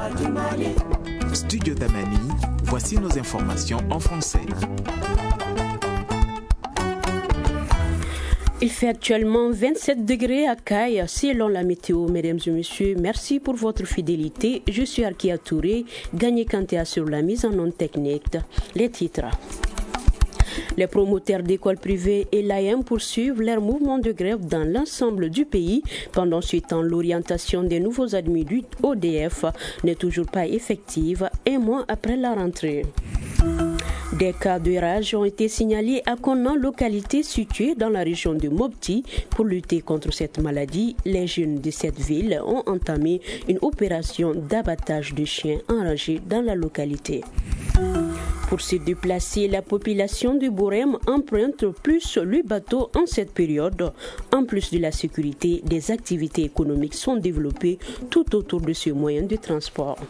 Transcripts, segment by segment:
Studio Damani, voici nos informations en français. Il fait actuellement 27 degrés à Caille, selon la météo. Mesdames et messieurs, merci pour votre fidélité. Je suis Arkia Touré, Gagné Kanté sur la mise en onde technique. Les titres. Les promoteurs d'écoles privées et l'AEM poursuivent leur mouvement de grève dans l'ensemble du pays. Pendant ce temps, l'orientation des nouveaux admis du ODF n'est toujours pas effective, un mois après la rentrée. Des cas de rage ont été signalés à Konan, localité située dans la région de Mopti. Pour lutter contre cette maladie, les jeunes de cette ville ont entamé une opération d'abattage de chiens enragés dans la localité. Pour se déplacer, la population de Borem emprunte plus le bateau en cette période. En plus de la sécurité, des activités économiques sont développées tout autour de ce moyen de transport.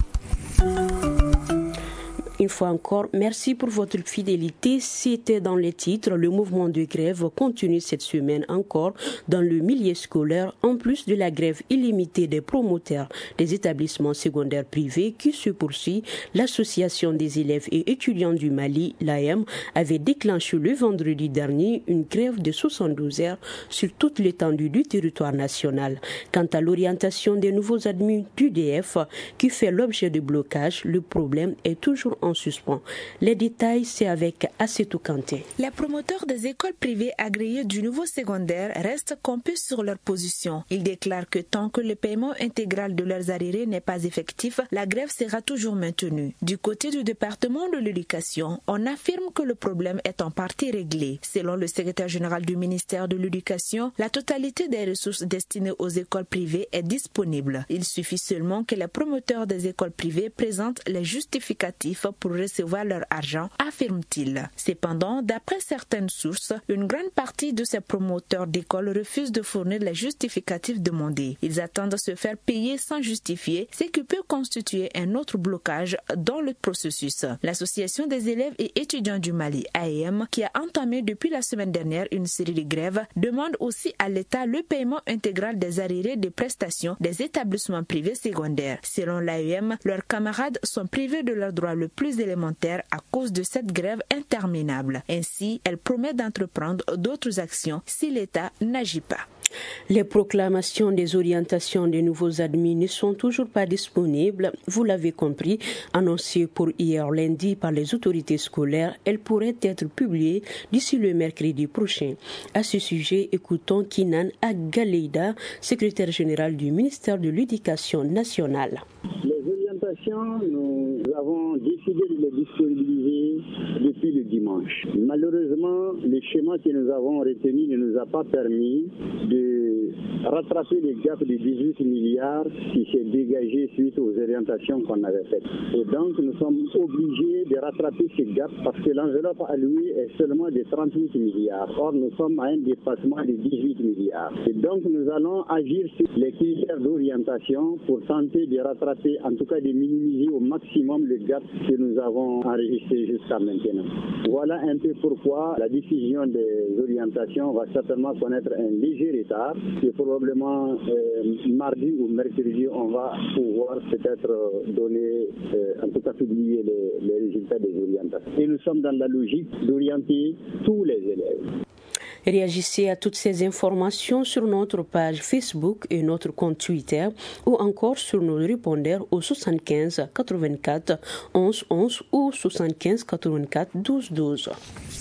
Une fois encore, merci pour votre fidélité. C'était dans les titres. Le mouvement de grève continue cette semaine encore dans le milieu scolaire, en plus de la grève illimitée des promoteurs des établissements secondaires privés qui se poursuit. L'Association des élèves et étudiants du Mali, l'AEM, avait déclenché le vendredi dernier une grève de 72 heures sur toute l'étendue du territoire national. Quant à l'orientation des nouveaux admis du DF qui fait l'objet de blocage, le problème est toujours en suspens. Les détails, c'est avec Assetou Kanté. Les promoteurs des écoles privées agréées du nouveau secondaire restent campés sur leur position. Ils déclarent que tant que le paiement intégral de leurs arriérés n'est pas effectif, la grève sera toujours maintenue. Du côté du département de l'éducation, on affirme que le problème est en partie réglé. Selon le secrétaire général du ministère de l'Éducation, la totalité des ressources destinées aux écoles privées est disponible. Il suffit seulement que les promoteurs des écoles privées présentent les justificatifs pour recevoir leur argent, affirme-t-il. Cependant, d'après certaines sources, une grande partie de ces promoteurs d'écoles refusent de fournir les justificatifs demandés. Ils attendent se faire payer sans justifier, ce qui peut constituer un autre blocage dans le processus. L'Association des élèves et étudiants du Mali, AEM, qui a entamé depuis la semaine dernière une série de grèves, demande aussi à l'État le paiement intégral des arriérés des prestations des établissements privés secondaires. Selon l'AEM, leurs camarades sont privés de leurs droits le plus élémentaire à cause de cette grève interminable. Ainsi, elle promet d'entreprendre d'autres actions si l'État n'agit pas. Les proclamations des orientations des nouveaux admis ne sont toujours pas disponibles. Vous l'avez compris, annoncées pour hier lundi par les autorités scolaires, elles pourraient être publiées d'ici le mercredi prochain. À ce sujet, écoutons Kinan Agaleida, secrétaire général du ministère de l'Éducation nationale. Nous avons décidé de les disponibiliser depuis le dimanche. Malheureusement, le schéma que nous avons retenu ne nous a pas permis de rattraper le gap de 18 milliards qui s'est dégagé suite aux orientations qu'on avait faites. Et donc, nous sommes obligés de rattraper ce gap parce que l'enveloppe allouée est seulement de 38 milliards. Or, nous sommes à un dépassement de 18 milliards. Et donc, nous allons agir sur les critères d'orientation pour tenter de rattraper, en tout cas de minimiser au maximum le gap que nous avons enregistré jusqu'à maintenant. Voilà un peu pourquoi la décision des orientations va certainement connaître un léger retard et probablement mardi ou mercredi on va pouvoir peut-être donner, en tout cas publier les résultats des orientations. Et nous sommes dans la logique d'orienter tous les élèves. Réagissez à toutes ces informations sur notre page Facebook et notre compte Twitter ou encore sur nos répondeurs au 75 84 11 11 ou 75 84 12 12.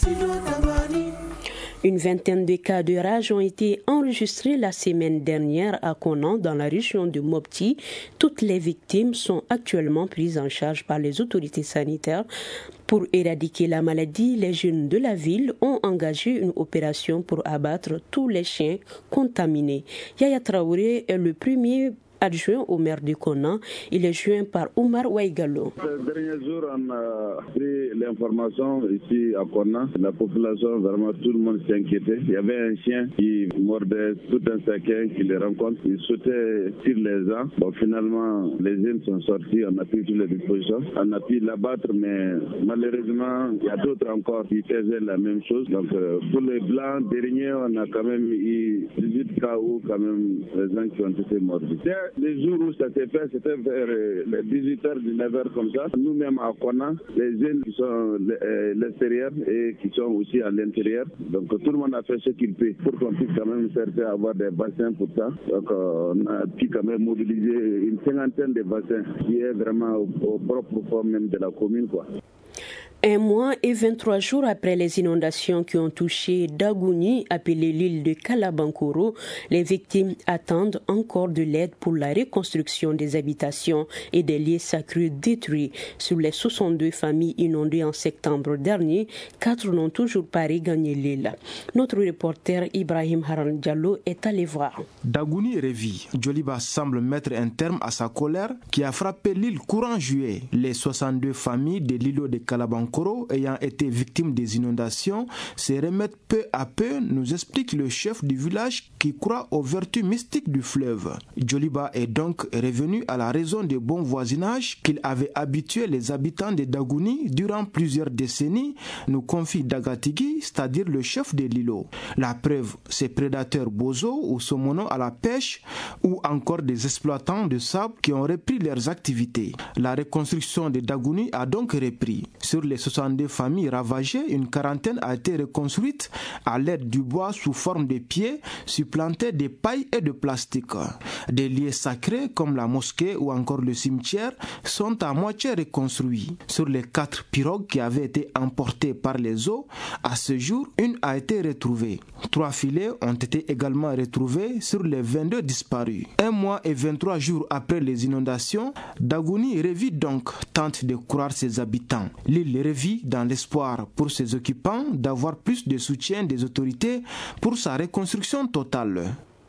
Une vingtaine de cas de rage ont été enregistrés la semaine dernière à Konan, dans la région de Mopti. Toutes les victimes sont actuellement prises en charge par les autorités sanitaires. Pour éradiquer la maladie, les jeunes de la ville ont engagé une opération pour abattre tous les chiens contaminés. Yaya Traoré est le premier adjoint au maire de Konan. Il est joint par Oumar Ouaïgalo. Ces derniers jours, on a pris l'information ici à Konan. La population, vraiment tout le monde s'inquiétait. Il y avait un chien qui mordait tout un chacun qui les rencontre. Il sautait sur les gens. Bon, finalement, les jeunes sont sortis. On a pris toutes les dispositions. On a pu l'abattre, mais malheureusement, il y a d'autres encore qui faisaient la même chose. Donc, pour les blancs, derniers, on a quand même eu 18 cas où quand même les gens qui ont été mordus. C'est les jours où ça s'est fait, c'était vers les 18h, 19h comme ça. Nous-mêmes à Konna, les jeunes qui sont à l'extérieur et qui sont aussi à l'intérieur. Donc tout le monde a fait ce qu'il peut pour qu'on puisse quand même chercher à avoir des bassins pour ça. Donc on a pu quand même mobiliser une 50aine de bassins qui est vraiment au propre fond même de la commune, quoi. 1 mois et 23 jours après les inondations qui ont touché Dagouni, appelée l'île de Kalabankoro, les victimes attendent encore de l'aide pour la reconstruction des habitations et des lieux sacrés détruits. Sur les 62 familles inondées en septembre dernier, 4 n'ont toujours pas regagné l'île. Notre reporter Ibrahim Haran Diallo est allé voir. Dagouni revit. Djoliba semble mettre un terme à sa colère qui a frappé l'île courant juillet. Les 62 familles de l'îlot de Kalabankoro ayant été victimes des inondations se remettent peu à peu, nous explique le chef du village qui croit aux vertus mystiques du fleuve. Djoliba est donc revenu à la raison de bon voisinage qu'il avait habitué les habitants de Dagouni durant plusieurs décennies, nous confie Dagatigi, c'est-à-dire le chef de l'îlot. La preuve, ces prédateurs Bozo ou Somono à la pêche ou encore des exploitants de sable qui ont repris leurs activités. La reconstruction de Dagouni a donc repris. Sur les 62 familles ravagées, une quarantaine a été reconstruite à l'aide du bois sous forme de pieds supplantés de paille et de plastique. Des lieux sacrés comme la mosquée ou encore le cimetière sont à moitié reconstruits. Sur les 4 pirogues qui avaient été emportées par les eaux, à ce jour, une a été retrouvée. 3 filets ont été également retrouvés sur les 22 disparus. 1 mois et 23 jours après les inondations, Dagouni revit donc, tente de croire ses habitants. L'île revit dans l'espoir pour ses occupants d'avoir plus de soutien des autorités pour sa reconstruction totale.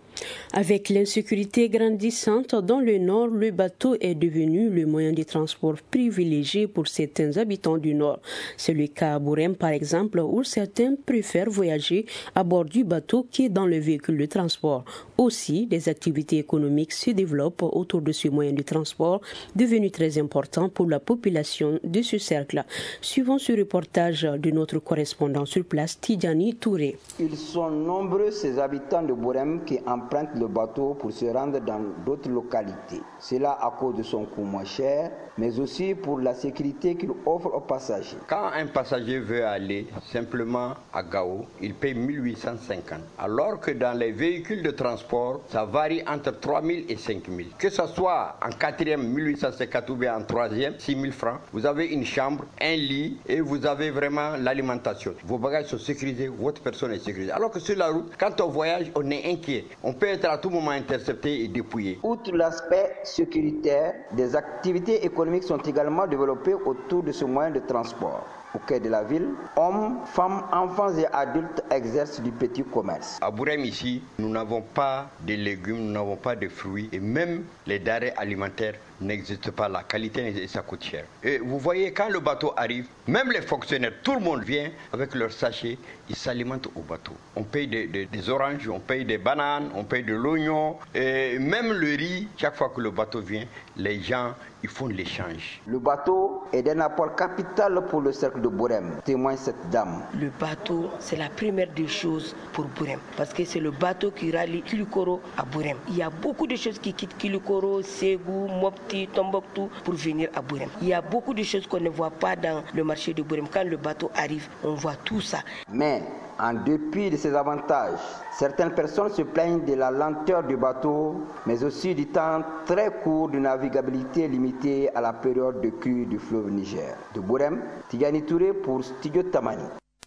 Avec l'insécurité grandissante dans le nord, le bateau est devenu le moyen de transport privilégié pour certains habitants du nord. C'est le cas à Bourem par exemple, où certains préfèrent voyager à bord du bateau que dans le véhicule de transport. Aussi, des activités économiques se développent autour de ce moyen de transport, devenu très important pour la population de ce cercle. Suivons ce reportage de notre correspondant sur place, Tidjani Touré. Ils sont nombreux ces habitants de Bourem qui empruntent le bateau pour se rendre dans d'autres localités. Cela à cause de son coût moins cher, mais aussi pour la sécurité qu'il offre aux passagers. Quand un passager veut aller simplement à Gao, il paye 1850. Alors que dans les véhicules de transport, ça varie entre 3000 et 5000. Que ce soit en 4e 1850 ou bien en 3e 6000 francs, vous avez une chambre, un lit et vous avez vraiment l'alimentation. Vos bagages sont sécurisés, votre personne est sécurisée. Alors que sur la route, quand on voyage, on est inquiet. On peut être à tout moment intercepté et dépouillé. Outre l'aspect sécuritaire, des activités économiques sont également développées autour de ce moyen de transport. Au cœur de la ville, hommes, femmes, enfants et adultes exercent du petit commerce. À Bourem ici, nous n'avons pas de légumes, nous n'avons pas de fruits et même les denrées alimentaires n'existent pas. La qualité, ça coûte cher. Et vous voyez, quand le bateau arrive, même les fonctionnaires, tout le monde vient avec leurs sachets, ils s'alimentent au bateau. On paye des oranges, on paye des bananes, on paye de l'oignon et même le riz. Chaque fois que le bateau vient, les gens, ils font l'échange. Le bateau est d'un apport capital pour le cercle de Bourem, témoigne cette dame. Le bateau, c'est la première des choses pour Bourem, parce que c'est le bateau qui rallie Kilikoro à Bourem. Il y a beaucoup de choses qui quittent Kilikoro, Ségou, Mopti, Tombouctou pour venir à Bourem. Il y a beaucoup de choses qu'on ne voit pas dans le marché de Bourem. Quand le bateau arrive, on voit tout ça. Mais en dépit de ces avantages, certaines personnes se plaignent de la lenteur du bateau, mais aussi du temps très court de navigabilité limitée à la période de crue du fleuve Niger. De Bourem, Tidjani Touré pour Studio Tamani.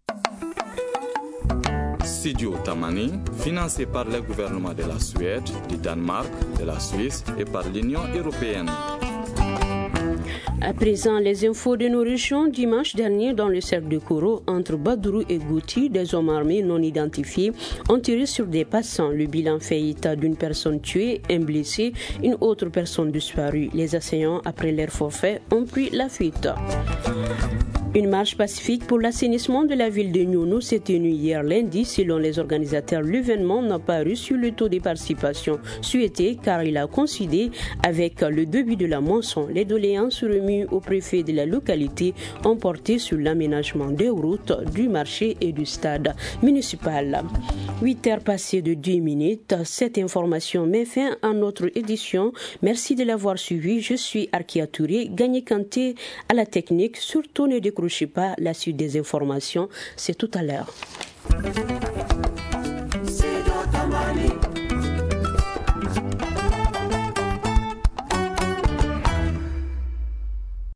Studio Tamani, financé par le gouvernement de la Suède, du Danemark, de la Suisse et par l'Union européenne. À présent, les infos de nos régions. Dimanche dernier, dans le cercle de Koro, entre Badourou et Gouti, des hommes armés non identifiés ont tiré sur des passants. Le bilan fait état d'une personne tuée, un blessé, une autre personne disparue. Les assaillants, après leur forfait, ont pris la fuite. Une marche pacifique pour l'assainissement de la ville de Niounou s'est tenue hier lundi. Selon les organisateurs, l'événement n'a pas reçu le taux de participation souhaité car il a coïncidé avec le début de la moisson. Les doléances remises au préfet de la localité ont porté sur l'aménagement des routes, du marché et du stade municipal. 8 heures passées de 2 minutes. Cette information met fin à notre édition. Merci de l'avoir suivi. Je suis Arkia Touré, Gagné Kanté à la technique. Surtout ne décrochez pas, la suite des informations, c'est tout à l'heure.